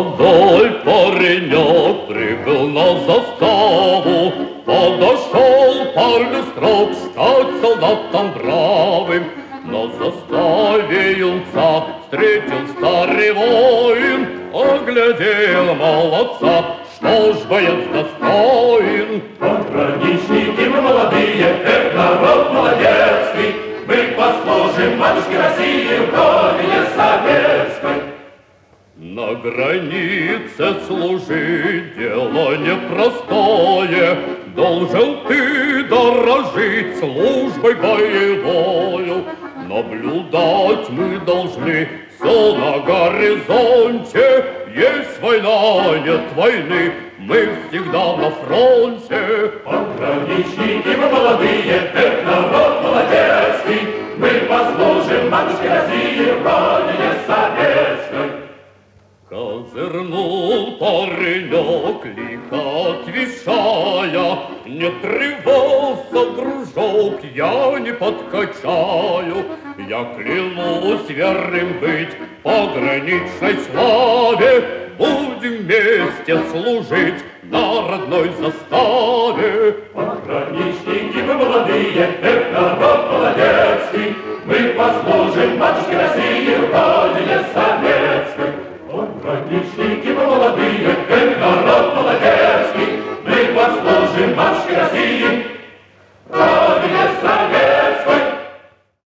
Молодой паренек прибыл на заставу, подошел парню строк стать солдатом бравым. На заставе юнца встретил старый воин, оглядел молодца, что ж боец достоин. Пограничники мы молодые, народ молодецкий, мы послужим матушке России в родине советской. На границе служить дело непростое, должен ты дорожить службой боевою. Наблюдать мы должны все на горизонте, есть война, нет войны, мы всегда на фронте. Пограничники мы молодые, народ молодецкий, мы послужим матушке России в родине советской. Козырнул паренек, лихо отвечая: не тревожься, дружок, я не подкачаю. Я клянусь верным быть пограничной славе, будем вместе служить на родной заставе. Пограничники мы молодые, народ молодецкий, мы послужим матушке России в родине советской.